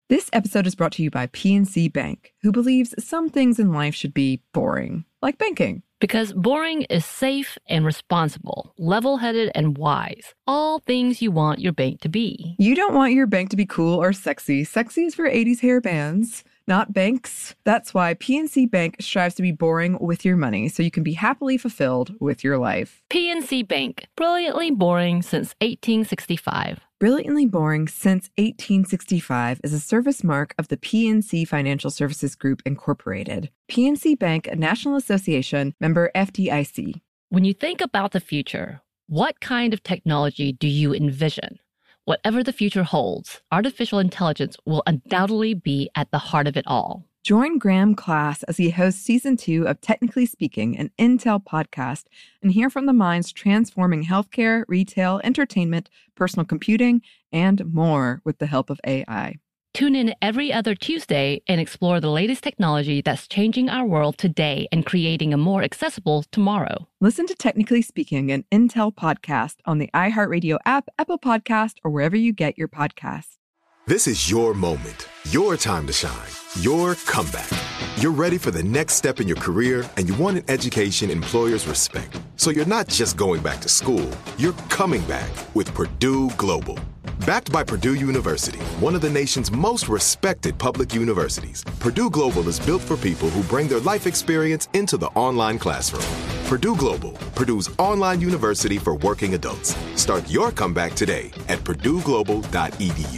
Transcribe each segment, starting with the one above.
This episode is brought to you by PNC Bank, who believes some things in life should be boring, like banking. Because boring is safe and responsible, level-headed and wise. All things you want your bank to be. You don't want your bank to be cool or sexy. Sexy is for 80s hair bands, not banks. That's why PNC Bank strives to be boring with your money so you can be happily fulfilled with your life. PNC Bank, brilliantly boring since 1865. Brilliantly Boring Since 1865 is a service mark of the PNC Financial Services Group, Incorporated. PNC Bank, a National Association, member FDIC. When you think about the future, what kind of technology do you envision? Whatever the future holds, artificial intelligence will undoubtedly be at the heart of it all. Join Graham Class as he hosts Season 2 of Technically Speaking, an Intel podcast, and hear from the minds transforming healthcare, retail, entertainment, personal computing, and more with the help of AI. Tune in every other Tuesday and explore the latest technology that's changing our world today and creating a more accessible tomorrow. Listen to Technically Speaking, an Intel podcast on the iHeartRadio app, Apple Podcast, or wherever you get your podcasts. This is your moment, your time to shine, your comeback. You're ready for the next step in your career, and you want an education employers respect. So you're not just going back to school, you're coming back with Purdue Global. Backed by Purdue University, one of the nation's most respected public universities, Purdue Global is built for people who bring their life experience into the online classroom. Purdue Global, Purdue's online university for working adults. Start your comeback today at purdueglobal.edu.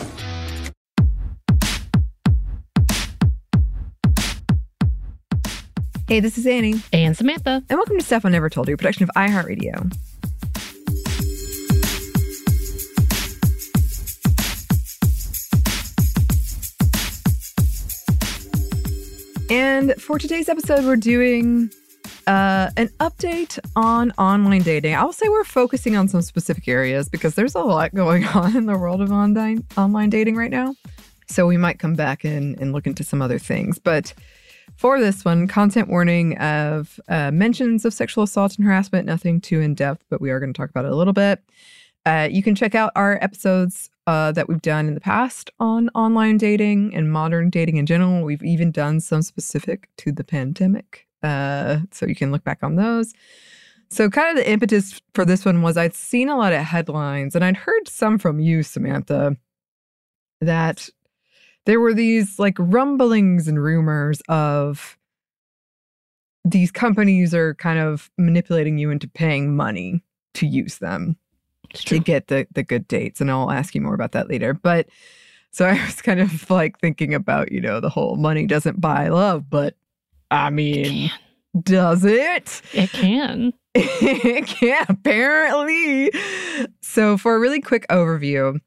Hey, this is Annie. And Samantha. And welcome to Stuff I Never Told You, a production of iHeartRadio. And for today's episode, we're doing an update on online dating. I'll say we're focusing on some specific areas because there's a lot going on in the world of online dating right now. So we might come back and look into some other things. But for this one, content warning of mentions of sexual assault and harassment, nothing too in-depth, but we are going to talk about it a little bit. You can check out our episodes that we've done in the past on online dating and modern dating in general. We've even done some specific to the pandemic, so you can look back on those. So kind of the impetus for this one was I'd seen a lot of headlines, and I'd heard some from you, Samantha, that there were these like rumblings and rumors of these companies are kind of manipulating you into paying money to use them to get the good dates. And I'll ask you more about that later. But so I was kind of like thinking about, the whole money doesn't buy love, but I mean, does it? It can. It can, apparently. So for a really quick overview,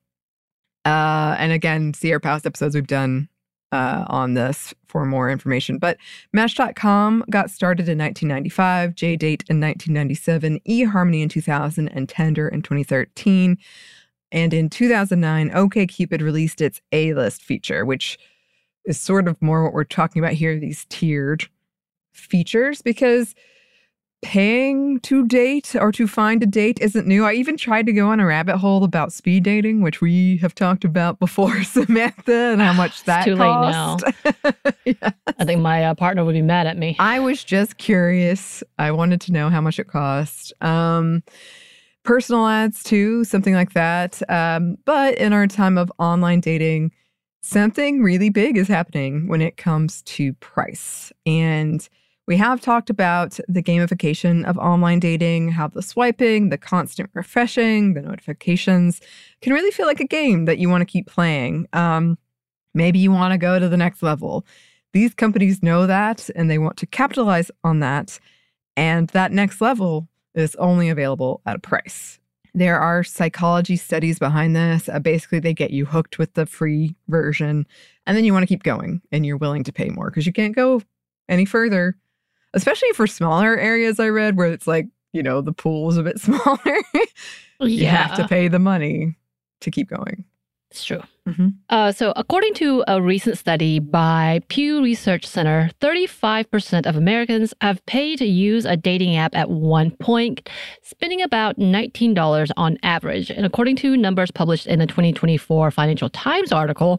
and again, see our past episodes we've done on this for more information. But Match.com got started in 1995, JDate in 1997, eHarmony in 2000, and Tinder in 2013. And in 2009, OkCupid released its A-List feature, which is sort of more what we're talking about here, these tiered features, because paying to date or to find a date isn't new. I even tried to go on a rabbit hole about speed dating, which we have talked about before, Samantha, and how much that cost. Too late now. Yes. I think my partner would be mad at me. I was just curious. I wanted to know how much it cost. Personal ads too, something like that. But in our time of online dating, something really big is happening when it comes to price. And we have talked about the gamification of online dating, how the swiping, the constant refreshing, the notifications can really feel like a game that you want to keep playing. Maybe you want to go to the next level. These companies know that, and they want to capitalize on that. And that next level is only available at a price. There are psychology studies behind this. Basically, they get you hooked with the free version, and then you want to keep going, and you're willing to pay more because you can't go any further. Especially for smaller areas, I read, where it's like, the pool is a bit smaller. You have to pay the money to keep going. It's true. Mm-hmm. So according to a recent study by Pew Research Center, 35% of Americans have paid to use a dating app at one point, spending about $19 on average. And according to numbers published in a 2024 Financial Times article,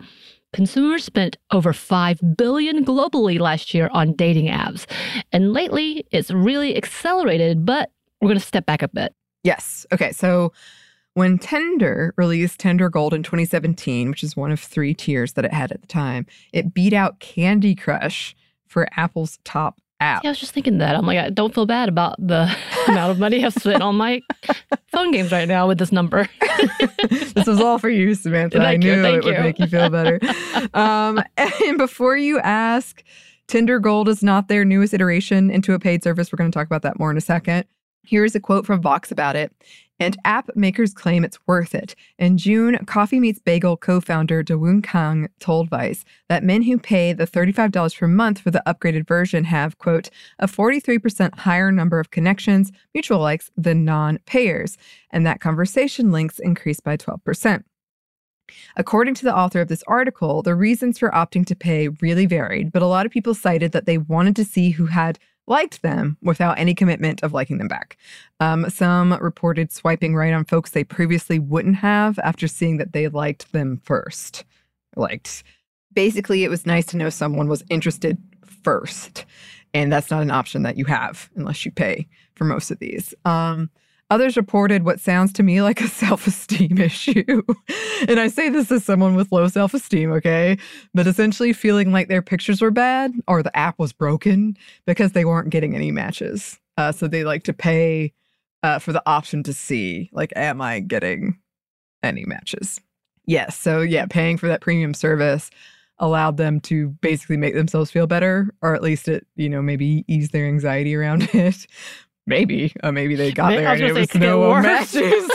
Consumers spent over $5 billion globally last year on dating apps. And lately, it's really accelerated, but we're going to step back a bit. Yes. Okay. So when Tinder released Tinder Gold in 2017, which is one of 3 tiers that it had at the time, it beat out Candy Crush for Apple's top app. Yeah, I was just thinking that. I'm like, I don't feel bad about the amount of money I've spent on my phone games right now with this number. This was all for you, Samantha. I knew it would make you feel better. And before you ask, Tinder Gold is not their newest iteration into a paid service. We're going to talk about that more in a second. Here's a quote from Vox about it. And app makers claim it's worth it. In June, Coffee Meets Bagel co-founder Dawoon Kang told Vice that men who pay the $35 per month for the upgraded version have, quote, a 43% higher number of connections, mutual likes, than non-payers. And that conversation links increased by 12%. According to the author of this article, the reasons for opting to pay really varied, but a lot of people cited that they wanted to see who had liked them without any commitment of liking them back. Some reported swiping right on folks they previously wouldn't have after seeing that they liked them first. Basically, it was nice to know someone was interested first. And that's not an option that you have unless you pay for most of these. Others reported what sounds to me like a self-esteem issue. And I say this as someone with low self-esteem, okay? But essentially feeling like their pictures were bad or the app was broken because they weren't getting any matches. So they like to pay for the option to see, like, am I getting any matches? Yes. So yeah, paying for that premium service allowed them to basically make themselves feel better, or at least it, maybe ease their anxiety around it. Maybe they got there and it was no matches.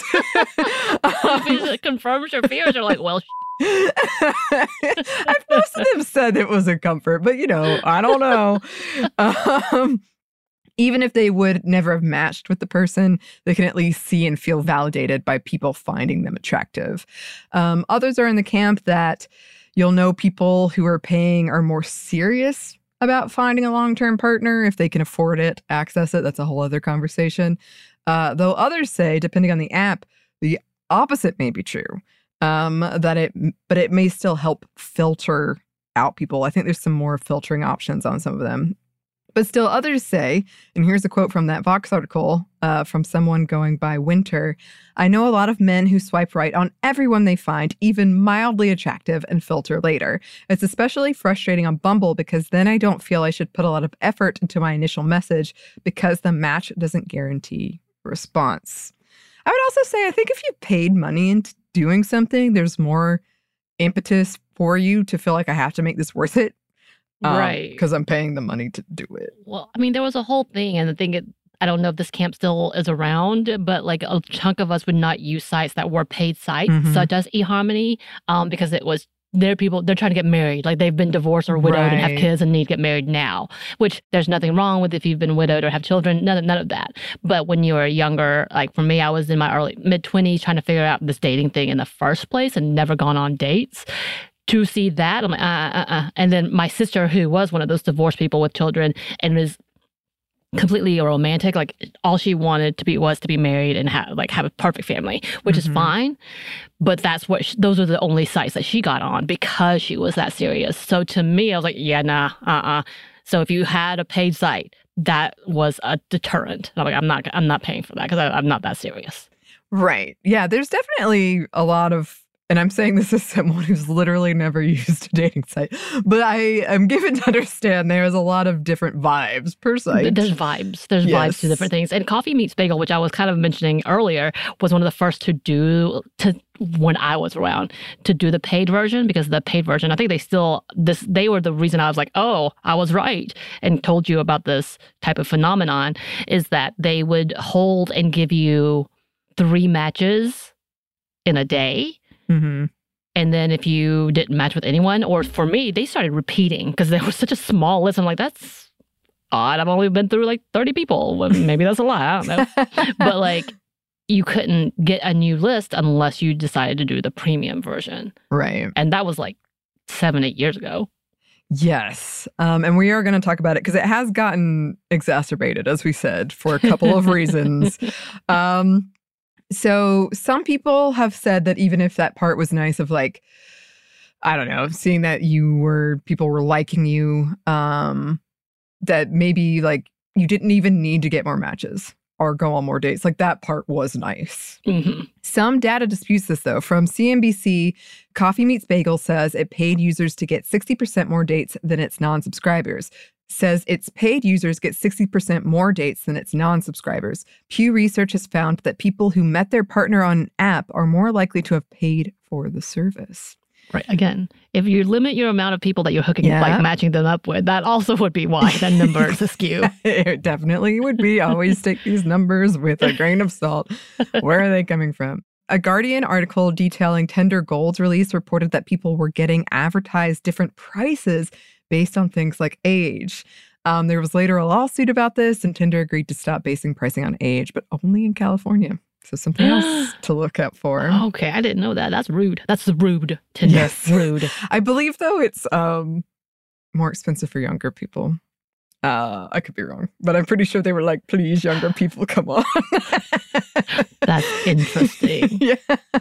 It confirms your fears. You're like, well, most of them said it was a comfort, but I don't know. Even if they would never have matched with the person, they can at least see and feel validated by people finding them attractive. Others are in the camp that you'll know people who are paying are more serious about finding a long-term partner if they can afford it, access it. That's a whole other conversation. Though others say, depending on the app, the opposite may be true. But it may still help filter out people. I think there's some more filtering options on some of them. But still others say, and here's a quote from that Vox article from someone going by Winter, I know a lot of men who swipe right on everyone they find even mildly attractive and filter later. It's especially frustrating on Bumble because then I don't feel I should put a lot of effort into my initial message because the match doesn't guarantee response. I would also say, I think if you paid money into doing something, there's more impetus for you to feel like I have to make this worth it. Right. Because I'm paying the money to do it. Well, I mean, there was a whole thing, and I don't know if this camp still is around, but like a chunk of us would not use sites that were paid sites, such as eHarmony, because it was they're trying to get married. Like they've been divorced or widowed and have kids and need to get married now, which there's nothing wrong with if you've been widowed or have children, none of that. But when you were younger, like for me, I was in my mid-20s trying to figure out this dating thing in the first place and never gone on dates. To see that, I'm like, And then my sister, who was one of those divorced people with children and was completely romantic, like all she wanted to be was to be married and have a perfect family, which is fine. But that's those are the only sites that she got on because she was that serious. So to me, I was like, yeah, nah, So if you had a paid site, that was a deterrent. And I'm like, I'm not paying for that because I'm not that serious. Right. Yeah, there's definitely a lot of, and I'm saying this as someone who's literally never used a dating site, but I am given to understand there's a lot of different vibes per site. There's vibes. There's vibes to different things. And Coffee Meets Bagel, which I was kind of mentioning earlier, was one of the first when I was around, to do the paid version, because the paid version, I think they were the reason I was like, oh, I was right, and told you about this type of phenomenon, is that they would hold and give you 3 matches in a day. Mm-hmm. And then if you didn't match with anyone, or for me, they started repeating because there was such a small list. I'm like, that's odd. I've only been through like 30 people. Well, maybe that's a lot. I don't know. But like, you couldn't get a new list unless you decided to do the premium version. Right. And that was like 7-8 years ago. Yes. And we are going to talk about it because it has gotten exacerbated, as we said, for a couple of reasons. So some people have said that even if that part was nice of like I don't know, seeing that people were liking you, that maybe like you didn't even need to get more matches or go on more dates. Like that part was nice. Mm-hmm. Some data disputes this though. From CNBC, Coffee Meets Bagel says it paid users to get 60% more dates than its non-subscribers. Says its paid users get 60% more dates than its non-subscribers. Pew Research has found that people who met their partner on an app are more likely to have paid for the service. Right. Again, if you limit your amount of people that you're hooking, like matching them up with, that also would be why that number is askew. It definitely would be. Always take these numbers with a grain of salt. Where are they coming from? A Guardian article detailing Tinder Gold's release reported that people were getting advertised different prices based on things like age. There was later a lawsuit about this, and Tinder agreed to stop basing pricing on age, but only in California. So something else to look up for. Okay, I didn't know that. That's rude. That's rude, Tinder. Yes. Rude. I believe, though, it's more expensive for younger people. I could be wrong, but I'm pretty sure they were like, please, younger people, come on. That's interesting. Yeah.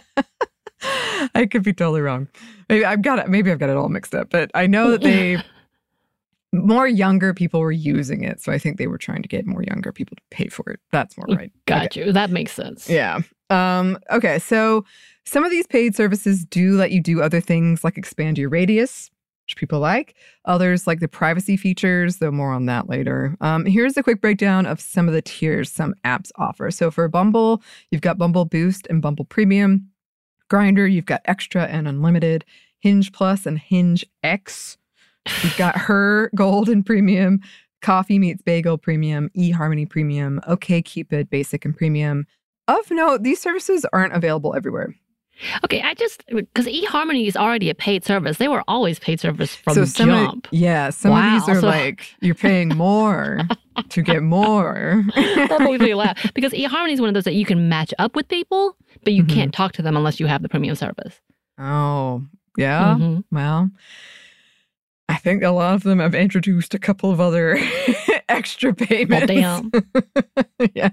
I could be totally wrong. Maybe I've got it all mixed up, but I know that more younger people were using it. So I think they were trying to get more younger people to pay for it. That's more right. Got you. That makes sense. Yeah. Okay. So some of these paid services do let you do other things like expand your radius, which people like. Others like the privacy features, though more on that later. Here's a quick breakdown of some of the tiers some apps offer. So for Bumble, you've got Bumble Boost and Bumble Premium. Grindr, you've got Extra and Unlimited. Hinge Plus and Hinge X. You've got Her Gold and Premium, Coffee Meets Bagel Premium, eHarmony Premium, OkCupid Basic and Premium. Of note, these services aren't available everywhere. Okay, because eHarmony is already a paid service. They were always paid service from the jump. Some of these are like, you're paying more to get more. That makes me laugh. Because eHarmony is one of those that you can match up with people, but you can't talk to them unless you have the premium service. Oh, yeah? Mm-hmm. Well, I think a lot of them have introduced a couple of other extra payments. Oh, damn. Yeah.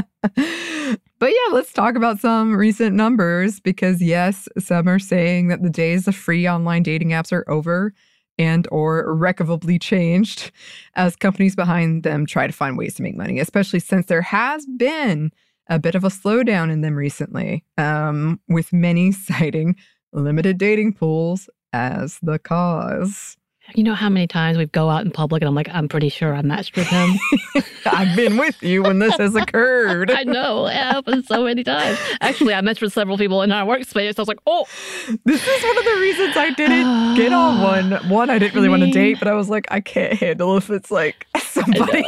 But yeah, let's talk about some recent numbers because yes, some are saying that the days of free online dating apps are over and or irrevocably changed as companies behind them try to find ways to make money, especially since there has been a bit of a slowdown in them recently, with many citing limited dating pools as the cause. You know how many times we go out in public and I'm like, I'm pretty sure I matched with him. I've been with you when this has occurred. I know. It happens so many times. Actually, I matched with several people in our workspace. I was like, oh. This is one of the reasons I didn't get on one. One, I didn't really want to date, but I was like, I can't handle if it's like somebody.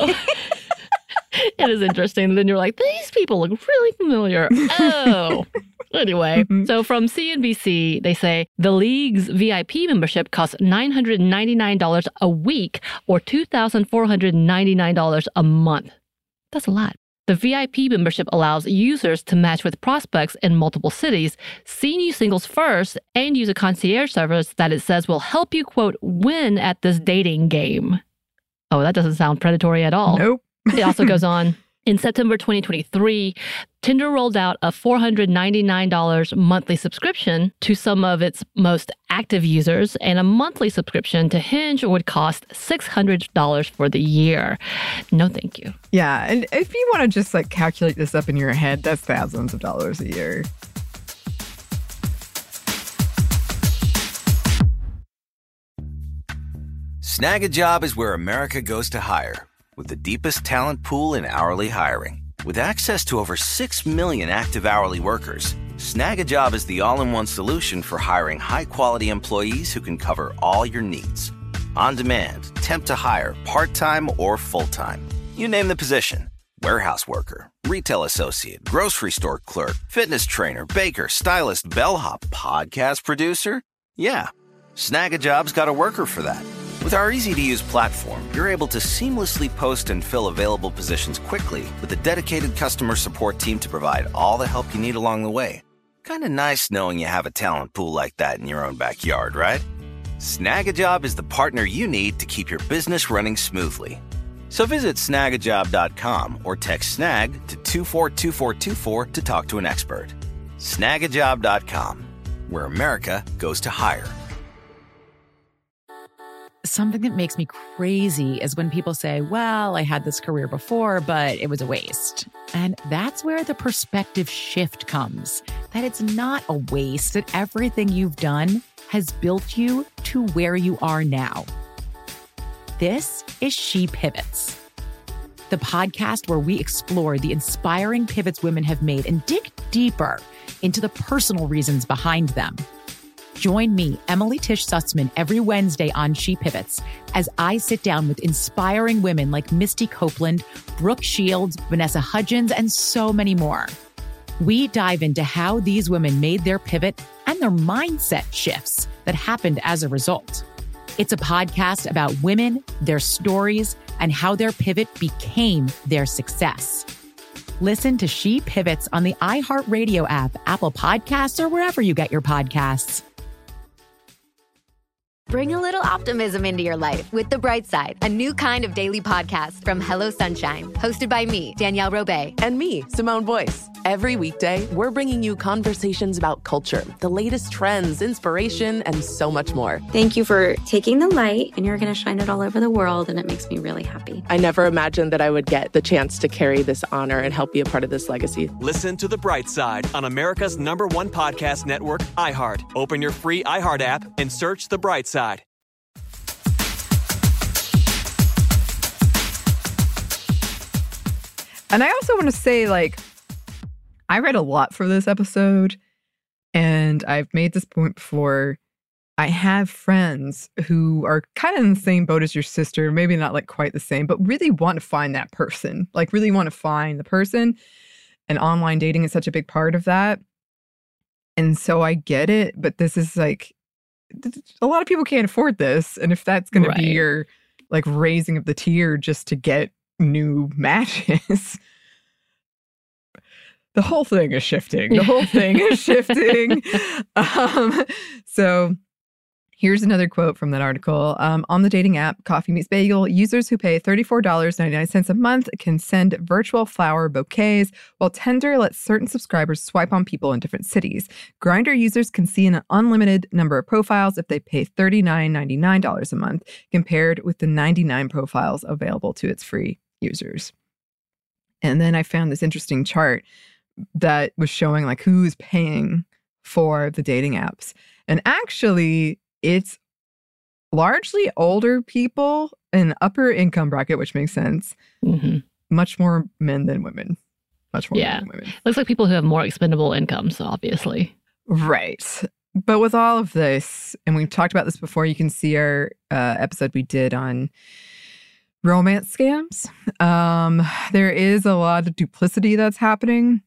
It is interesting. Then you're like, these people look really familiar. Oh. Anyway, so from CNBC, they say the league's VIP membership costs $999 a week or $2,499 a month. That's a lot. The VIP membership allows users to match with prospects in multiple cities, see new singles first, and use a concierge service that it says will help you, quote, win at this dating game. Oh, that doesn't sound predatory at all. Nope. It also goes on. In September 2023, Tinder rolled out a $499 monthly subscription to some of its most active users, and a monthly subscription to Hinge would cost $600 for the year. No, thank you. Yeah, and if you want to just like calculate this up in your head, that's thousands of dollars a year. Snag-a-Job is where America goes to hire, with the deepest talent pool in hourly hiring. With access to over 6 million active hourly workers, Snag-a-Job is the all-in-one solution for hiring high-quality employees who can cover all your needs. On demand, temp to hire, part-time or full-time. You name the position. Warehouse worker, retail associate, grocery store clerk, fitness trainer, baker, stylist, bellhop, podcast producer. Yeah, Snag-a-Job's got a worker for that. With our easy-to-use platform, you're able to seamlessly post and fill available positions quickly with a dedicated customer support team to provide all the help you need along the way. Kind of nice knowing you have a talent pool like that in your own backyard, right? Snag-a-Job is the partner you need to keep your business running smoothly. So visit snagajob.com or text snag to 242424 to talk to an expert. Snagajob.com, where America goes to hire. something that makes me crazy is when people say, well, I had this career before, but it was a waste. And that's where the perspective shift comes, that it's not a waste, that everything you've done has built you to where you are now. This is She Pivots, the podcast where we explore the inspiring pivots women have made and dig deeper into the personal reasons behind them. Join me, Emily Tish Sussman, every Wednesday on She Pivots as I sit down with inspiring women like Misty Copeland, Brooke Shields, Vanessa Hudgens, and so many more. We dive into how these women made their pivot and their mindset shifts that happened as a result. It's a podcast about women, their stories, and how their pivot became their success. Listen to She Pivots on the iHeartRadio app, Apple Podcasts, or wherever you get your podcasts. Bring a little optimism into your life with The Bright Side, a new kind of daily podcast from Hello Sunshine, hosted by me, Danielle Robay. And me, Simone Boyce. Every weekday, we're bringing you conversations about culture, the latest trends, inspiration, and so much more. Thank you for taking the light, and you're going to shine it all over the world, and it makes me really happy. I never imagined that I would get the chance to carry this honor and help be a part of this legacy. Listen to The Bright Side on America's #1 podcast network, iHeart. Open your free iHeart app and search The Bright Side. And I also want to say, I read a lot for this episode, and I've made this point before. I have friends who are kind of in the same boat as your sister, maybe not quite the same, but really want to find that person, really want to find the person. And online dating is such a big part of that. And so I get it, but this is a lot of people can't afford this. And if that's going to be your raising of the tier just to get new matches, the whole thing is shifting. So here's another quote from that article. On the dating app Coffee Meets Bagel, users who pay $34.99 a month can send virtual flower bouquets, while Tinder lets certain subscribers swipe on people in different cities. Grindr users can see an unlimited number of profiles if they pay $39.99 a month, compared with the 99 profiles available to its free users. And then I found this interesting chart that was showing who's paying for the dating apps. And actually, it's largely older people in upper income bracket, which makes sense. Mm-hmm. Much more men than women. Much more men than women. Looks like people who have more expendable incomes, obviously. Right. But with all of this, and we've talked about this before, you can see our episode we did on romance scams. There is a lot of duplicity that's happening.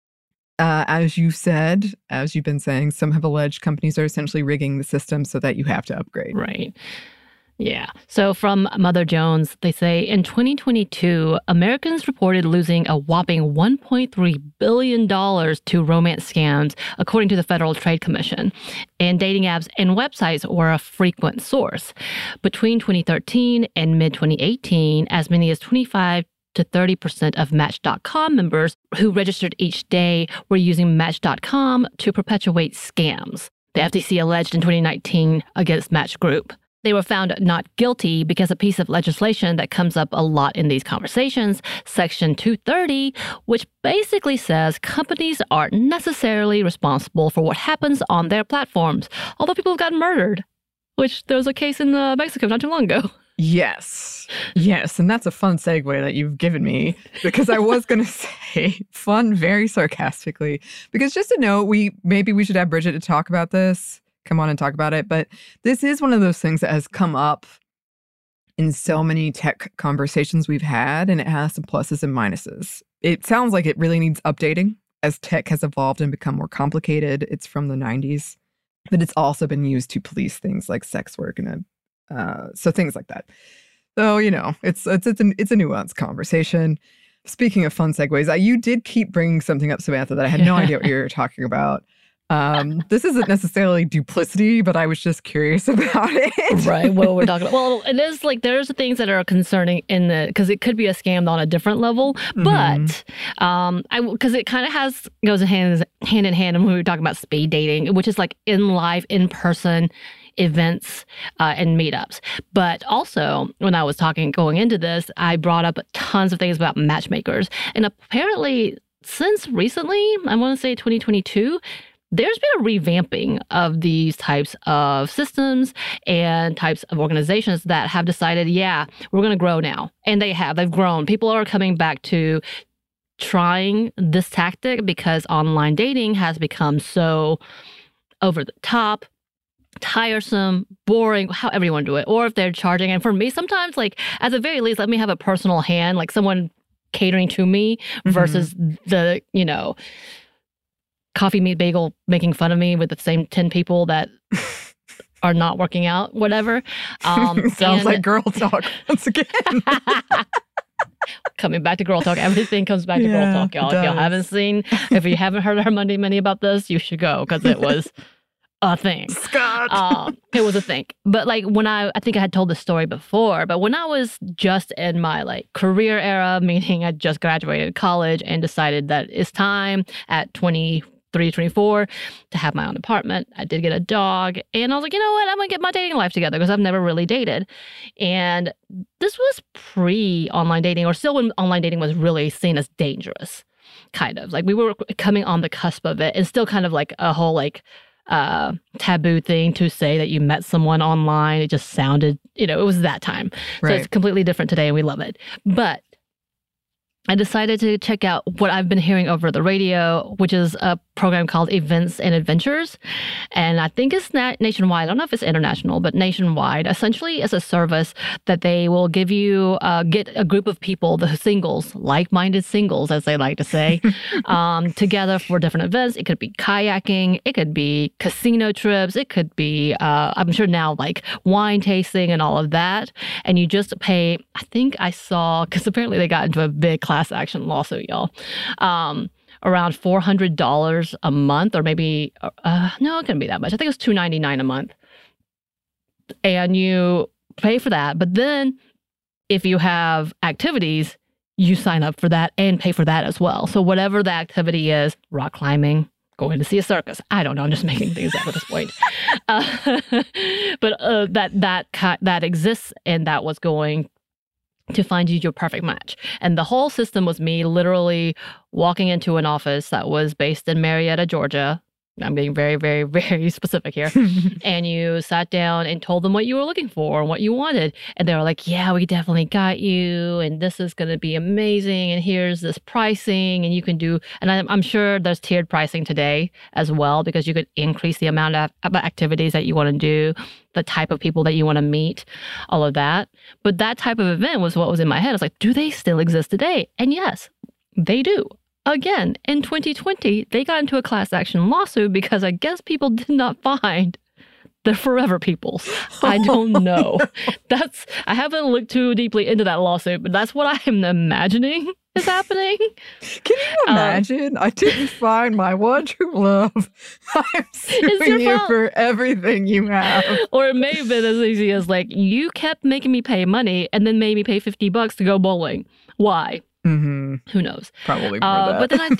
As you said, as you've been saying, some have alleged companies are essentially rigging the system so that you have to upgrade. Right. Yeah. So from Mother Jones, they say in 2022, Americans reported losing a whopping $1.3 billion to romance scams, according to the Federal Trade Commission. And dating apps and websites were a frequent source. Between 2013 and mid-2018, as many as 25 to 30% of Match.com members who registered each day were using Match.com to perpetuate scams, the FTC alleged in 2019 against Match Group. They were found not guilty because a piece of legislation that comes up a lot in these conversations, Section 230, which basically says companies aren't necessarily responsible for what happens on their platforms, although people have gotten murdered, which there was a case in Mexico not too long ago. Yes. And that's a fun segue that you've given me, because I was going to say fun very sarcastically, because just to note, we should have Bridget to talk about this. Come on and talk about it. But this is one of those things that has come up in so many tech conversations we've had, and it has some pluses and minuses. It sounds like it really needs updating as tech has evolved and become more complicated. It's from the 90s, but it's also been used to police things like sex work and so things like that. So, it's a nuanced conversation. Speaking of fun segues, you did keep bringing something up, Samantha, that I had no idea what you were talking about. This isn't necessarily duplicity, but I was just curious about it. Right. What we're talking about. Well, it is there's things that are concerning because it could be a scam on a different level. Mm-hmm. But because it kind of goes hand in hand when we were talking about speed dating, which is in live, in person events and meetups. But also, when I was going into this, I brought up tons of things about matchmakers. And apparently, since recently, I want to say 2022, there's been a revamping of these types of systems and types of organizations that have decided, yeah, we're going to grow now. And they've grown. People are coming back to trying this tactic because online dating has become so over the top, tiresome, boring, however you want to do it, or if they're charging. And for me, sometimes, like, at the very least, let me have a personal hand, like someone catering to me versus the, coffee meat bagel making fun of me with the same 10 people that are not working out, whatever. Sounds like girl talk once again. Coming back to girl talk, everything comes back to girl talk, y'all. If you haven't heard her Monday Mini about this, you should go, because it was a thing. Scott. It was a thing. But like when I think I had told this story before, but when I was just in my like career era, meaning I just graduated college and decided that it's time at 23, 24 to have my own apartment. I did get a dog, and I was like, you know what? I'm going to get my dating life together, because I've never really dated. And this was pre-online dating, or still when online dating was really seen as dangerous, kind of. Like we were coming on the cusp of it, and still kind of like a whole like taboo thing to say that you met someone online. It just sounded, it was that time. So it's completely different today, and we love it. But I decided to check out what I've been hearing over the radio, which is a program called Events and Adventures. And I think it's nationwide. I don't know if it's international, but nationwide. Essentially, it's a service that they will give you, get a group of people, the singles, like-minded singles, as they like to say, together for different events. It could be kayaking. It could be casino trips. It could be, I'm sure now, like wine tasting and all of that. And you just pay, I think I saw, because apparently they got into a big class action lawsuit, y'all. Around $400 a month, or maybe, no, it couldn't be that much. I think it was $299 a month. And you pay for that. But then if you have activities, you sign up for that and pay for that as well. So whatever the activity is, rock climbing, going to see a circus. I don't know. I'm just making things up at this point. But that exists, and that was going to find you your perfect match. And the whole system was me literally walking into an office that was based in Marietta, Georgia. I'm being very, very, very specific here. And you sat down and told them what you were looking for and what you wanted. And they were like, yeah, we definitely got you. And this is going to be amazing. And here's this pricing. And you can do, and I'm sure there's tiered pricing today as well, because you could increase the amount of activities that you want to do, the type of people that you want to meet, all of that. But that type of event was what was in my head. I was like, do they still exist today? And yes, they do. Again, in 2020, they got into a class action lawsuit because I guess people did not find the forever peoples. I don't know. I haven't looked too deeply into that lawsuit, but that's what I'm imagining is happening. Can you imagine? I didn't find my one true love. I'm suing you for everything you have. Or it may have been as easy as like, you kept making me pay money and then made me pay $50 to go bowling. Why? Mm-hmm. Who knows? Probably more that. But then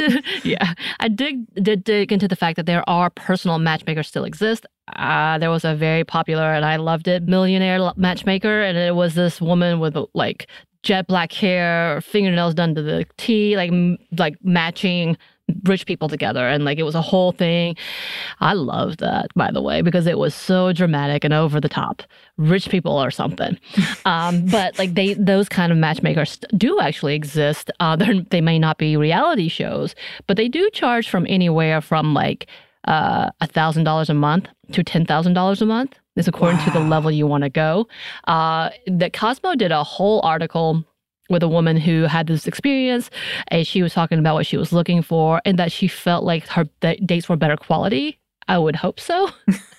I did dig into the fact that there are personal matchmakers still exist. There was a very popular, and I loved it, millionaire matchmaker, and it was this woman with like jet black hair, fingernails done to the T, like matching rich people together, and like it was a whole thing. I loved that, by the way, because it was so dramatic and over the top. Rich people or something. But like those kind of matchmakers do actually exist. They may not be reality shows, but they do charge from anywhere from like $1,000 a month to $10,000 a month. It's according to the level you want to go. That Cosmo did a whole article with a woman who had this experience, and she was talking about what she was looking for and that she felt like her dates were better quality. I would hope so.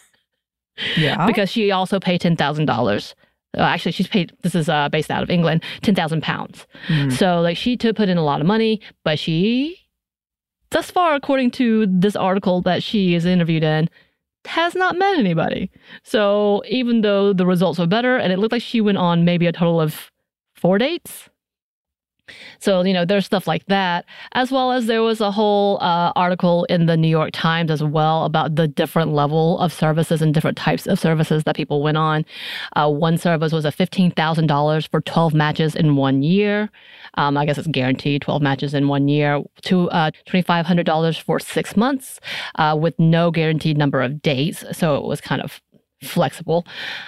Yeah. Because she also paid $10,000. Actually, she's paid, this is based out of England, 10,000 pounds. Mm. So like she put in a lot of money, but she, thus far, according to this article that she is interviewed in, has not met anybody. So even though the results were better, and it looked like she went on maybe a total of 4 dates, So, there's stuff like that, as well as there was a whole article in the New York Times as well about the different level of services and different types of services that people went on. One service was a $15,000 for 12 matches in 1 year. I guess it's guaranteed 12 matches in 1 year. To $2,500 for 6 months with no guaranteed number of dates. So it was kind of flexible.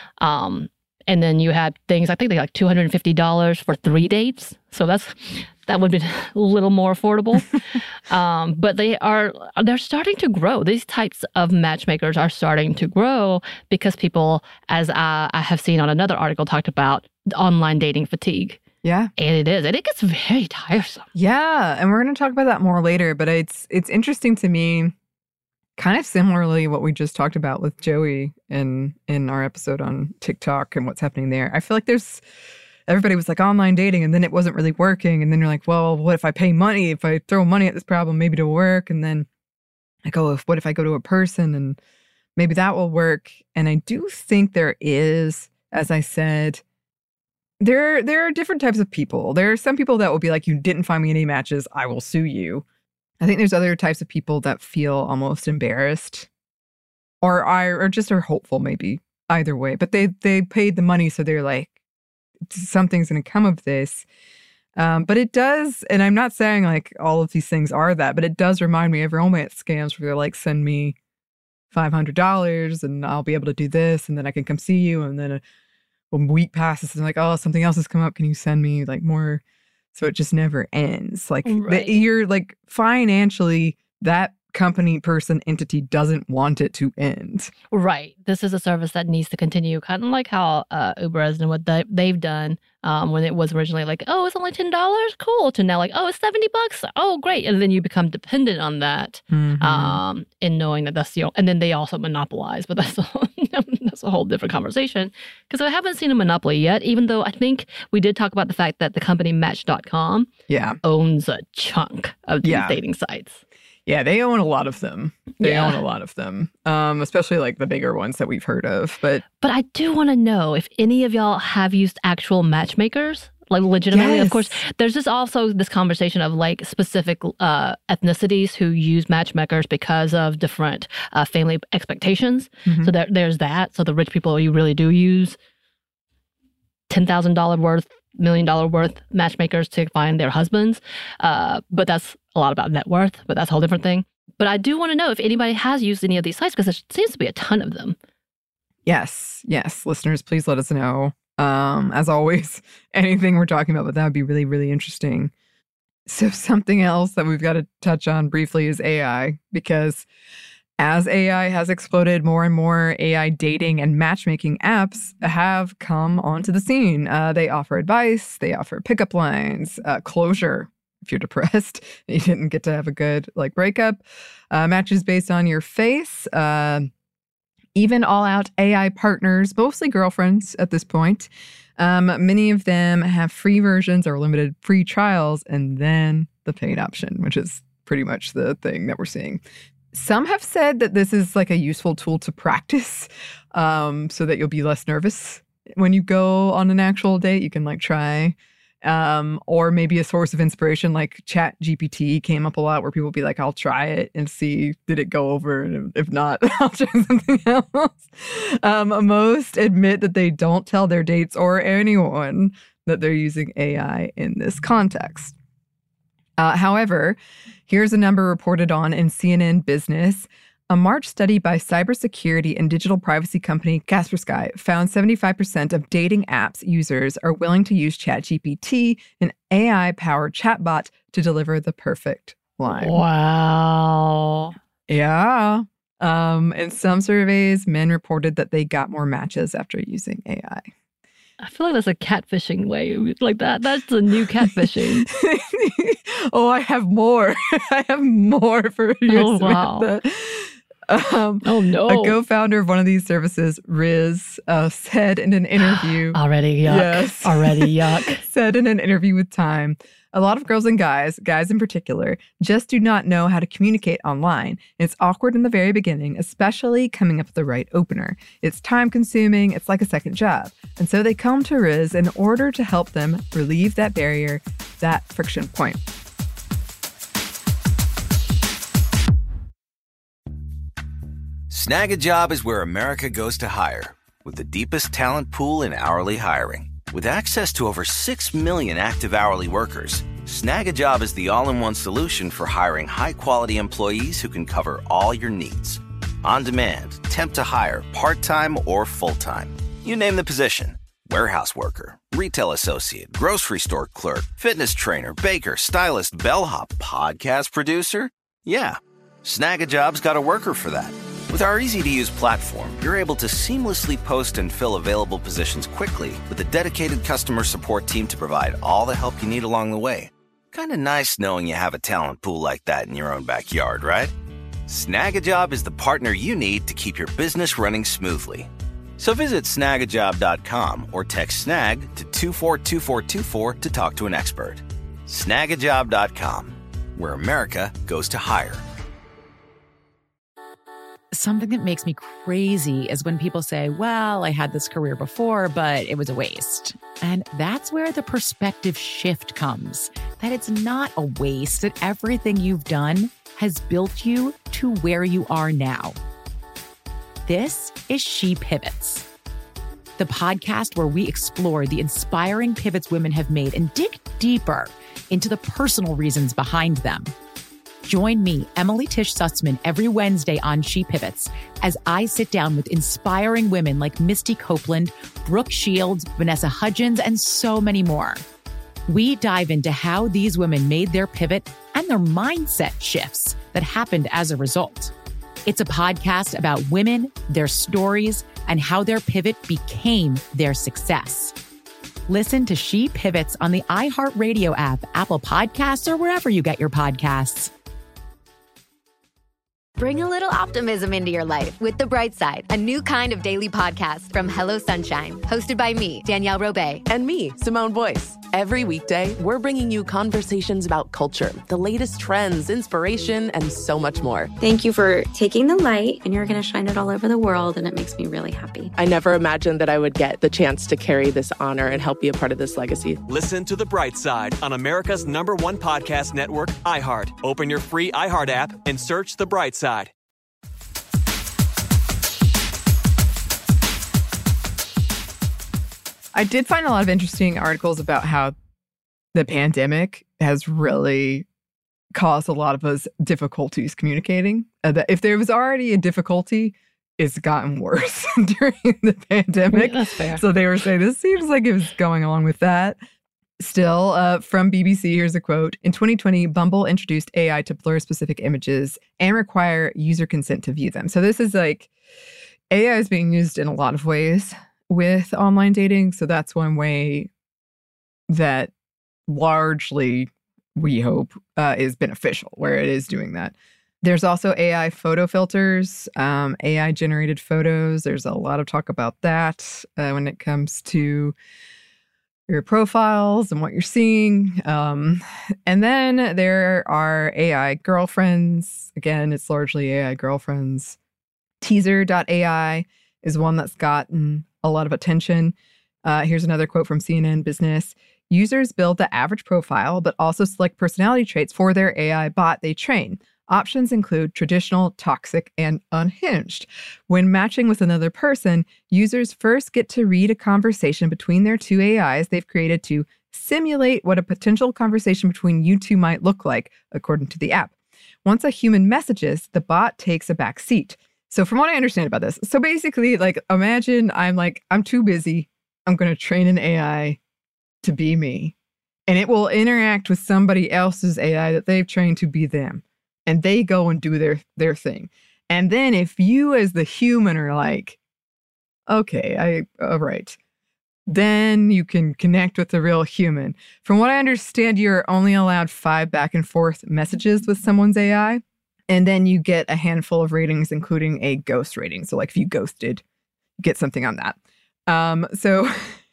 And then you had things, I think they like $250 for 3 dates. So that would be a little more affordable. But they're starting to grow. These types of matchmakers are starting to grow because people, as I have seen on another article, talked about online dating fatigue. Yeah. And it is. And it gets very tiresome. Yeah. And we're going to talk about that more later. But it's interesting to me, kind of similarly what we just talked about with Joey in our episode on TikTok and what's happening there. I feel like everybody was like online dating and then it wasn't really working. And then you're like, well, what if I pay money? If I throw money at this problem, maybe it'll work. And then like, what if I go to a person and maybe that will work? And I do think there is, as I said, there are different types of people. There are some people that will be like, you didn't find me any matches, I will sue you. I think there's other types of people that feel almost embarrassed or just are hopeful, maybe either way. But they paid the money, so they're like, something's going to come of this. But it does, and I'm not saying like all of these things are that, but it does remind me of romance scams where they're like, send me $500 and I'll be able to do this, and then I can come see you, and then a week passes and like, oh, something else has come up. Can you send me like more? So it just never ends. Like you're like financially, that company, person, entity doesn't want it to end. Right. This is a service that needs to continue, kind of like how Uber has done what they've done when it was originally like, oh, it's only $10, cool, to now like, oh, it's $70, oh, great, and then you become dependent on that, in knowing that that's and then they also monopolize, but that's a whole different conversation because I haven't seen a monopoly yet. Even though I think we did talk about the fact that the company Match.com owns a chunk of these dating sites. Yeah, they own a lot of them. They own a lot of them, especially like the bigger ones that we've heard of. But I do want to know if any of y'all have used actual matchmakers, like legitimately. Yes. Of course, there's this conversation of like specific ethnicities who use matchmakers because of different family expectations. So there's that. So the rich people, you really do use $10,000 worth, $1 million worth matchmakers to find their husbands. But that's a lot about net worth, but that's a whole different thing. But I do want to know if anybody has used any of these sites because there seems to be a ton of them. Yes. Listeners, please let us know. As always, anything we're talking about, but that would be really, really interesting. So something else that we've got to touch on briefly is AI, because as AI has exploded, more and more AI dating and matchmaking apps have come onto the scene. They offer advice, they offer pickup lines, closure if you're depressed and you didn't get to have a good breakup, matches based on your face, even all-out AI partners, mostly girlfriends at this point. Many of them have free versions or limited free trials, and then the paid option, which is pretty much the thing that we're seeing. Some have said that this is like a useful tool to practice, so that you'll be less nervous when you go on an actual date. You can try, or maybe a source of inspiration, like ChatGPT came up a lot where people be like, I'll try it and see, did it go over? And if not, I'll try something else. Most admit that they don't tell their dates or anyone that they're using AI in this context. However, here's a number reported on in CNN Business. A March study by cybersecurity and digital privacy company Kaspersky found 75% of dating apps users are willing to use ChatGPT, an AI-powered chatbot, to deliver the perfect line. Wow. Yeah. In some surveys, men reported that they got more matches after using AI. I feel like that's a catfishing way, like that. That's a new catfishing. Oh, I have more. I have more for you. Oh, wow. Oh, no. A co-founder of one of these services, Riz, said in an interview. Already yuck. Yes. Already yuck. Said in an interview with Time, a lot of girls and guys in particular, just do not know how to communicate online. It's awkward in the very beginning, especially coming up with the right opener. It's time consuming. It's like a second job. And so they come to Riz in order to help them relieve that barrier that friction point. Snag a Job is where America goes to hire, with the deepest talent pool in hourly hiring. With access to over 6 million active hourly workers, Snag a Job is the all-in-one solution for hiring high-quality employees who can cover all your needs. On demand, temp to hire, part-time or full-time. You name the position. Warehouse worker, retail associate, grocery store clerk, fitness trainer, baker, stylist, bellhop, podcast producer. Yeah, Snag a Job's got a worker for that. With our easy-to-use platform, you're able to seamlessly post and fill available positions quickly with a dedicated customer support team to provide all the help you need along the way. Kind of nice knowing you have a talent pool like that in your own backyard, right? Snag a Job is the partner you need to keep your business running smoothly. So visit snagajob.com or text snag to 242424 to talk to an expert. Snagajob.com, where America goes to hire. Something that makes me crazy is when people say, well, I had this career before, but it was a waste. And that's where the perspective shift comes, that it's not a waste, that everything you've done has built you to where you are now. This is She Pivots, the podcast where we explore the inspiring pivots women have made and dig deeper into the personal reasons behind them. Join me, Emily Tish Sussman, every Wednesday on She Pivots as I sit down with inspiring women like Misty Copeland, Brooke Shields, Vanessa Hudgens, and so many more. We dive into how these women made their pivot and their mindset shifts that happened as a result. It's a podcast about women, their stories, and how their pivot became their success. Listen to She Pivots on the iHeartRadio app, Apple Podcasts, or wherever you get your podcasts. Bring a little optimism into your life with The Bright Side, a new kind of daily podcast from Hello Sunshine, hosted by me, Danielle Robay. And me, Simone Boyce. Every weekday, we're bringing you conversations about culture, the latest trends, inspiration, and so much more. Thank you for taking the light, and you're going to shine it all over the world, and it makes me really happy. I never imagined that I would get the chance to carry this honor and help be a part of this legacy. Listen to The Bright Side on America's #1 podcast network, iHeart. Open your free iHeart app and search The Bright Side. I did find a lot of interesting articles about how the pandemic has really caused a lot of us difficulties communicating. That if there was already a difficulty, it's gotten worse during the pandemic. That's fair. So they were saying this seems like it was going along with that. Still, from BBC, here's a quote. In 2020, Bumble introduced AI to blur specific images and require user consent to view them. So this is like AI is being used in a lot of ways with online dating. So that's one way that largely, we hope, is beneficial, where it is doing that. There's also AI photo filters, AI generated photos. There's a lot of talk about that when it comes to your profiles and what you're seeing. And then there are AI girlfriends. Again, it's largely AI girlfriends. Teaser.ai is one that's gotten a lot of attention. Here's another quote from CNN Business. Users build the average profile, but also select personality traits for their AI bot they train. Options include traditional, toxic, and unhinged. When matching with another person, users first get to read a conversation between their two AIs they've created to simulate what a potential conversation between you two might look like, according to the app. Once a human messages, the bot takes a back seat. So from what I understand about this, so basically, like, imagine I'm too busy. I'm going to train an AI to be me. And it will interact with somebody else's AI that they've trained to be them. And they go and do their thing. And then if you as the human are like, okay, all right, then you can connect with the real human. From what I understand, you're only allowed 5 back and forth messages with someone's AI. And then you get a handful of ratings, including a ghost rating. So like if you ghosted, you get something on that. So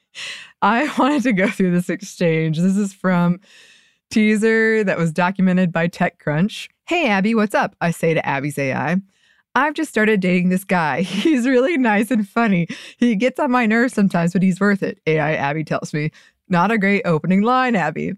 I wanted to go through this exchange. This is from Teaser that was documented by TechCrunch. Hey, Abby, what's up? I say to Abby's AI. I've just started dating this guy. He's really nice and funny. He gets on my nerves sometimes, but he's worth it. AI Abby tells me. Not a great opening line, Abby.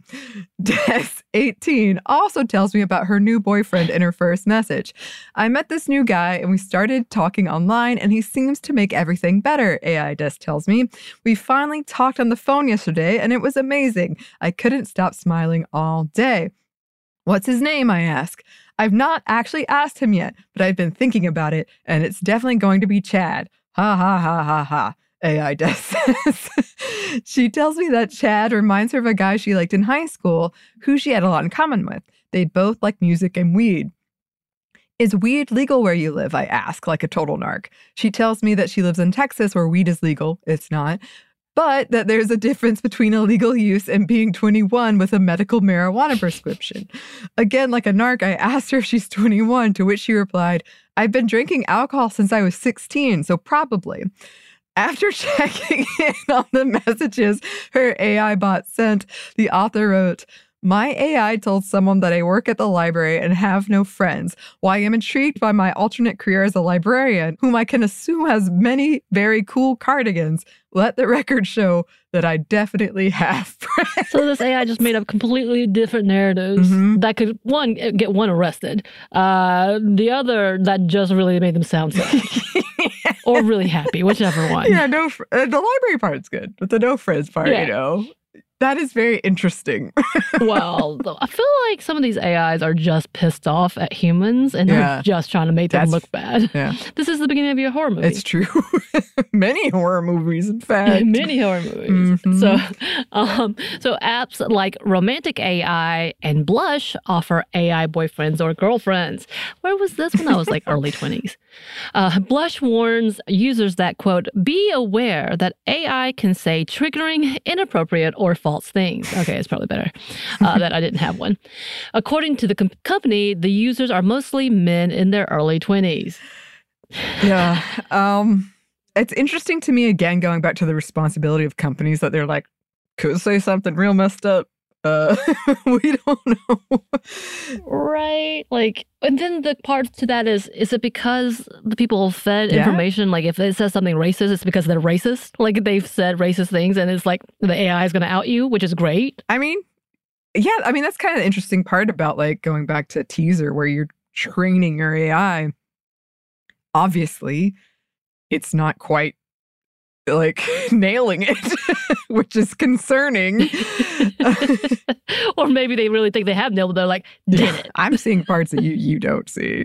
Des18 also tells me about her new boyfriend in her first message. I met this new guy and we started talking online and he seems to make everything better, AI Des tells me. We finally talked on the phone yesterday and it was amazing. I couldn't stop smiling all day. What's his name, I ask. I've not actually asked him yet, but I've been thinking about it and it's definitely going to be Chad. Ha ha ha ha ha. AI Des says. She tells me that Chad reminds her of a guy she liked in high school who she had a lot in common with. They both like music and weed. Is weed legal where you live? I ask, like a total narc. She tells me that she lives in Texas where weed is legal. It's not. But that there's a difference between illegal use and being 21 with a medical marijuana prescription. Again, like a narc, I asked her if she's 21, to which she replied, I've been drinking alcohol since I was 16, so probably. After checking in on the messages her AI bot sent, the author wrote, my AI told someone that I work at the library and have no friends. While I am intrigued by my alternate career as a librarian, whom I can assume has many very cool cardigans, let the record show that I definitely have friends. So this AI just made up completely different narratives that could, one, get one arrested. The other, that just really made them sound sad. Or really happy, whichever one. Yeah, the library part's good, but the no friends part, you know. That is very interesting. Well, I feel like some of these AIs are just pissed off at humans and they're just trying to make them look bad. Yeah. This is the beginning of your horror movie. It's true. Many horror movies, in fact. Many horror movies. So apps like Romantic AI and Blush offer AI boyfriends or girlfriends. Where was this when I was like early 20s? Blush warns users that, quote, be aware that AI can say triggering, inappropriate, or false things. Okay, it's probably better that I didn't have one. According to the company, the users are mostly men in their early 20s. Yeah. It's interesting to me, again, going back to the responsibility of companies, that they're like, could say something real messed up. We don't know. Right. Like, and then the part to that is it because the people fed information? Like, if it says something racist, it's because they're racist? Like, they've said racist things and it's like the AI is going to out you, which is great. I mean, yeah, I mean, that's kind of the interesting part about, like, going back to teaser where you're training your AI. Obviously, it's not quite like nailing it, which is concerning. Or maybe they really think they have nailed it. They're like, did it. I'm seeing parts that you don't see.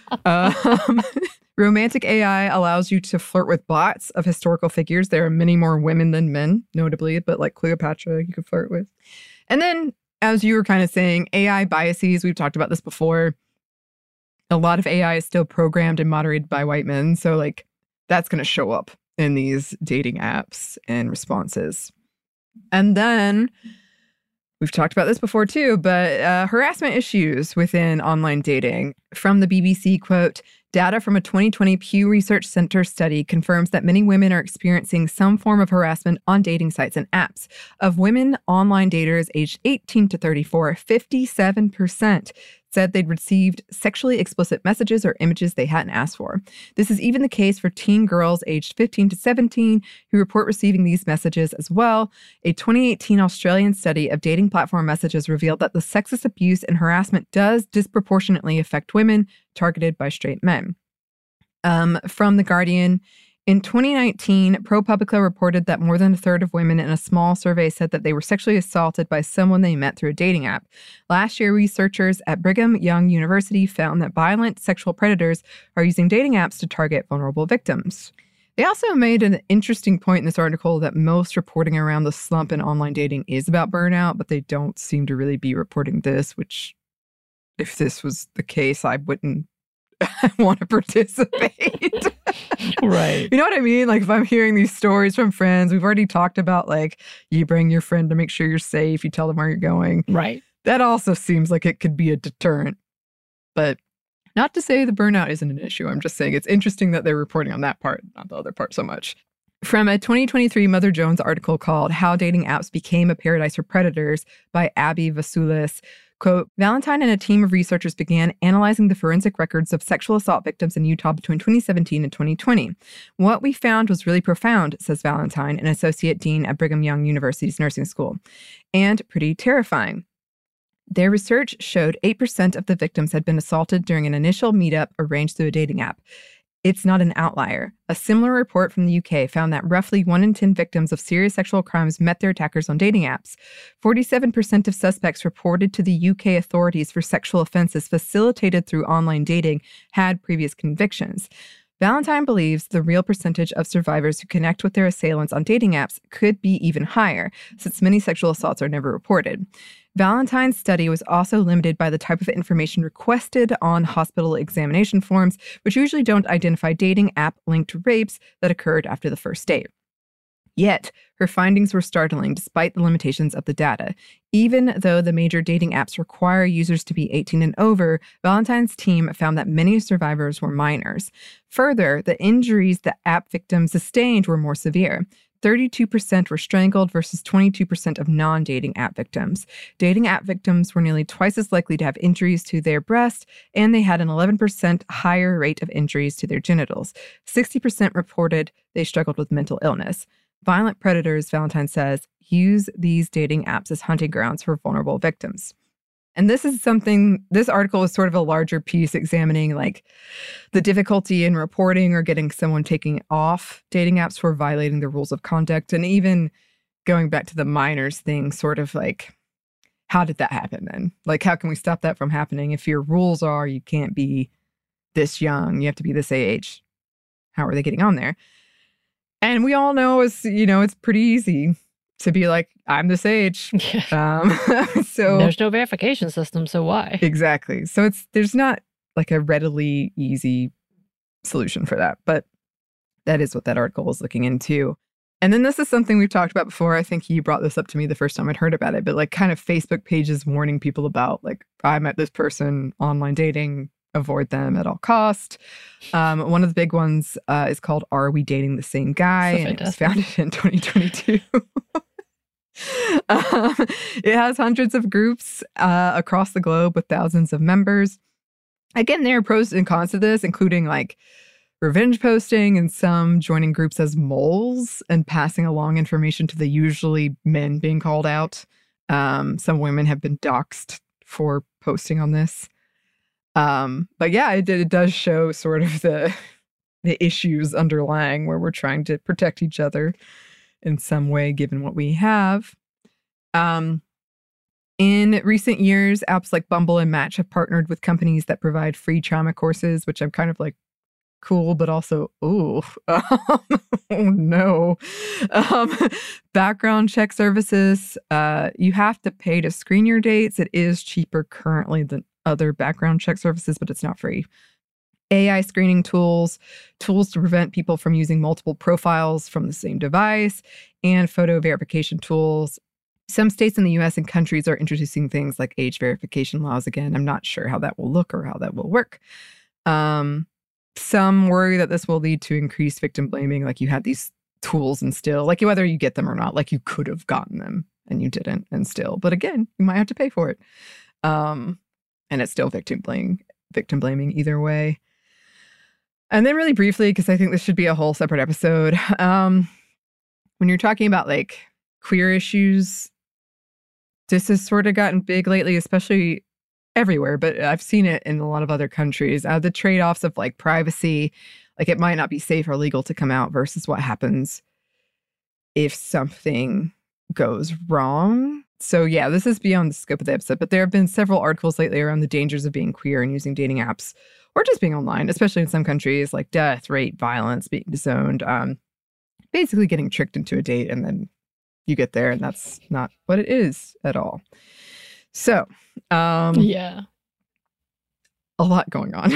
Romantic AI allows you to flirt with bots of historical figures. There are many more women than men, notably, but like Cleopatra, you can flirt with. And then, as you were kind of saying, AI biases. We've talked about this before. A lot of AI is still programmed and moderated by white men. So, like, that's going to show up in these dating apps and responses. And then we've talked about this before too, but harassment issues within online dating. From the BBC, quote, data from a 2020 Pew Research Center study confirms that many women are experiencing some form of harassment on dating sites and apps. Of women online daters aged 18 to 34, 57% said they'd received sexually explicit messages or images they hadn't asked for. This is even the case for teen girls aged 15 to 17 who report receiving these messages as well. A 2018 Australian study of dating platform messages revealed that the sexist abuse and harassment does disproportionately affect women targeted by straight men. From The Guardian, in 2019, ProPublica reported that more than a third of women in a small survey said that they were sexually assaulted by someone they met through a dating app. Last year, researchers at Brigham Young University found that violent sexual predators are using dating apps to target vulnerable victims. They also made an interesting point in this article that most reporting around the slump in online dating is about burnout, but they don't seem to really be reporting this, which, if this was the case, I wouldn't want to participate. Right. You know what I mean? Like, if I'm hearing these stories from friends, we've already talked about, like, you bring your friend to make sure you're safe, you tell them where you're going. Right. That also seems like it could be a deterrent. But not to say the burnout isn't an issue. I'm just saying it's interesting that they're reporting on that part, not the other part so much. From a 2023 Mother Jones article called How Dating Apps Became a Paradise for Predators by Abby Vasulis, Quote, Valentine and a team of researchers began analyzing the forensic records of sexual assault victims in Utah between 2017 and 2020. What we found was really profound, says Valentine, an associate dean at Brigham Young University's nursing school, and pretty terrifying. Their research showed 8% of the victims had been assaulted during an initial meetup arranged through a dating app. It's not an outlier. A similar report from the UK found that roughly 1 in 10 victims of serious sexual crimes met their attackers on dating apps. 47% of suspects reported to the UK authorities for sexual offenses facilitated through online dating had previous convictions. Valentine believes the real percentage of survivors who connect with their assailants on dating apps could be even higher, since many sexual assaults are never reported. Valentine's study was also limited by the type of information requested on hospital examination forms, which usually don't identify dating app-linked rapes that occurred after the first date. Yet, her findings were startling despite the limitations of the data. Even though the major dating apps require users to be 18 and over, Valentine's team found that many survivors were minors. Further, the injuries the app victims sustained were more severe. 32% were strangled versus 22% of non-dating app victims. Dating app victims were nearly twice as likely to have injuries to their breast, and they had an 11% higher rate of injuries to their genitals. 60% reported they struggled with mental illness. Violent predators, Valentine says, use these dating apps as hunting grounds for vulnerable victims. And this article is sort of a larger piece examining like the difficulty in reporting or getting someone taking off dating apps for violating the rules of conduct. And even going back to the minors thing, sort of like, how did that happen then? Like, how can we stop that from happening? If your rules are you can't be this young, you have to be this age, how are they getting on there? And we all know it's pretty easy to be like, I'm this age. So there's no verification system, so why? Exactly. So there's not like a readily easy solution for that. But that is what that article was looking into. And then this is something we've talked about before. I think you brought this up to me the first time I'd heard about it, but like kind of Facebook pages warning people about like, I met this person online dating, avoid them at all cost. One of the big ones is called Are We Dating the Same Guy? And it was founded in 2022. It has hundreds of groups across the globe with thousands of members. Again, there are pros and cons to this, including like revenge posting and some joining groups as moles and passing along information to the usually men being called out. Some women have been doxxed for posting on this. But yeah, it does show sort of the issues underlying where we're trying to protect each other in some way, given what we have. In recent years, apps like Bumble and Match have partnered with companies that provide free trauma courses, which I'm kind of like, cool, but also, oh no. Background check services. You have to pay to screen your dates. It is cheaper currently than other background check services, but it's not free. AI screening tools to prevent people from using multiple profiles from the same device, and photo verification tools. Some states in the U.S. and countries are introducing things like age verification laws again. I'm not sure how that will look or how that will work. Some worry that this will lead to increased victim blaming, like you had these tools and still, like whether you get them or not, like you could have gotten them and you didn't and still. But again, you might have to pay for it. And it's still victim blaming either way. And then really briefly, because I think this should be a whole separate episode, when you're talking about like queer issues, this has sort of gotten big lately, especially everywhere, but I've seen it in a lot of other countries. The trade-offs of like privacy, like it might not be safe or legal to come out versus what happens if something goes wrong. So yeah, this is beyond the scope of the episode, but there have been several articles lately around the dangers of being queer and using dating apps or just being online, especially in some countries like death, rape, violence, being disowned, basically getting tricked into a date and then you get there and that's not what it is at all. So, yeah, a lot going on,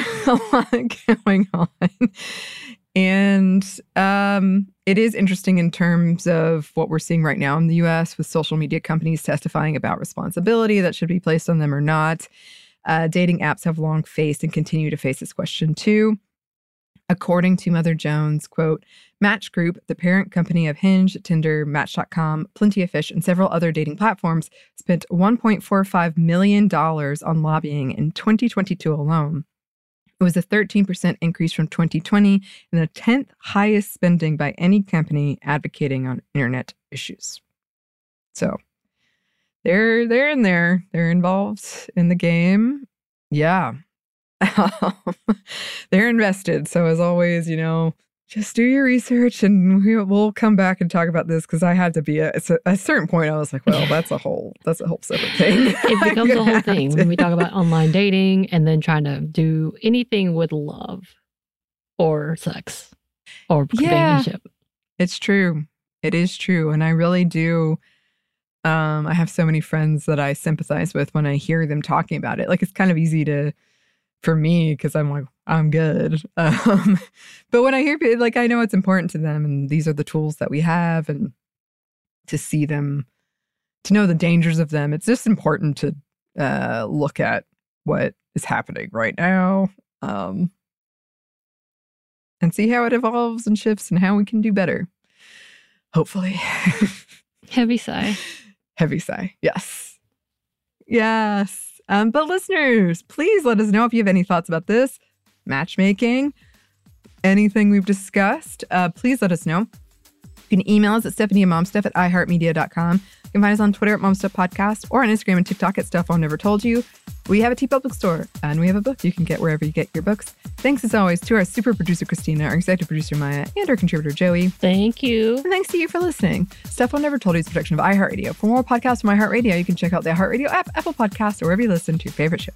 And it is interesting in terms of what we're seeing right now in the U.S. with social media companies testifying about responsibility that should be placed on them or not. Dating apps have long faced and continue to face this question too. According to Mother Jones, quote, Match Group, the parent company of Hinge, Tinder, Match.com, Plenty of Fish, and several other dating platforms, spent $1.45 million on lobbying in 2022 alone. It was a 13% increase from 2020 and the 10th highest spending by any company advocating on internet issues. So they're in there. They're involved in the game. Yeah. They're invested. So as always, just do your research and we'll come back and talk about this because I had to be at a certain point. I was like, well, that's a whole separate thing. It becomes a whole thing when we talk about online dating and then trying to do anything with love or sex or companionship. It's true. It is true. And I really do. I have so many friends that I sympathize with when I hear them talking about it. Like, it's kind of easy for me, because I'm like, I'm good. But when I hear people, like, I know it's important to them, and these are the tools that we have, and to see them, to know the dangers of them, it's just important to look at what is happening right now, and see how it evolves and shifts and how we can do better. Hopefully. Heavy sigh. Heavy sigh. Yes. Yes. But listeners, please let us know if you have any thoughts about this, matchmaking, anything we've discussed. Please let us know. You can email us at stephanieandmomstuff@iheartmedia.com. You can find us on Twitter at momstuffpodcast or on Instagram and TikTok at Stuff I'll Never Told You. We have a TeePublic store and we have a book you can get wherever you get your books. Thanks as always to our super producer, Christina, our executive producer, Maya, and our contributor, Joey. Thank you. And thanks to you for listening. Stuff I'll Never Told You is a production of iHeartRadio. For more podcasts from iHeartRadio, you can check out the iHeartRadio app, Apple Podcasts, or wherever you listen to your favorite shows.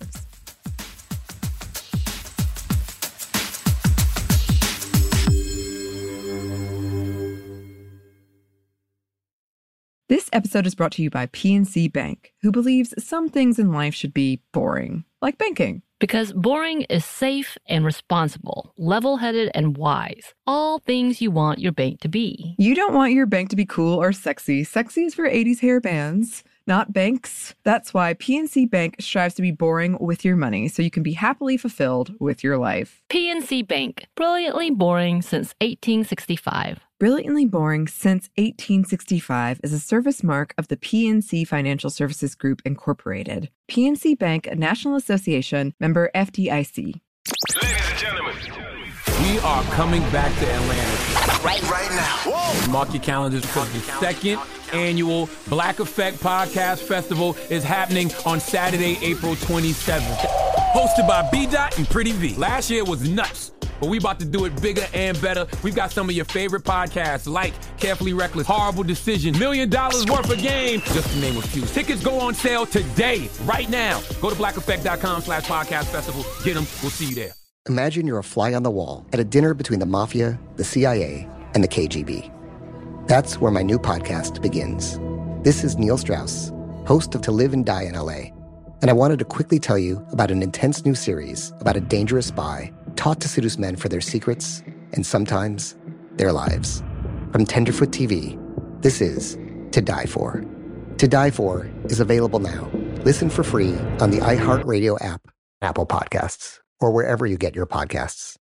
This episode is brought to you by PNC Bank, who believes some things in life should be boring, like banking. Because boring is safe and responsible, level-headed and wise. All things you want your bank to be. You don't want your bank to be cool or sexy. Sexy is for 80s hair bands, not banks. That's why PNC Bank strives to be boring with your money so you can be happily fulfilled with your life. PNC Bank, brilliantly boring since 1865. Brilliantly Boring Since 1865 is a service mark of the PNC Financial Services Group, Incorporated. PNC Bank, a National Association, member FDIC. Ladies and gentlemen, we are coming back to Atlanta right now. Whoa. Mark your calendars because the second annual Black Effect Podcast Festival is happening on Saturday, April 27th. Hosted by B-Dot and Pretty V. Last year was nuts, but we about to do it bigger and better. We've got some of your favorite podcasts like Carefully Reckless, Horrible Decision, $1 Million Worth of Game, just to name a few. Tickets go on sale today, right now. Go to blackeffect.com/podcast festival. Get them. We'll see you there. Imagine you're a fly on the wall at a dinner between the mafia, the CIA, and the KGB. That's where my new podcast begins. This is Neil Strauss, host of To Live and Die in LA. And I wanted to quickly tell you about an intense new series about a dangerous spy taught to seduce men for their secrets and sometimes their lives. From Tenderfoot TV, this is To Die For. To Die For is available now. Listen for free on the iHeartRadio app, Apple Podcasts, or wherever you get your podcasts.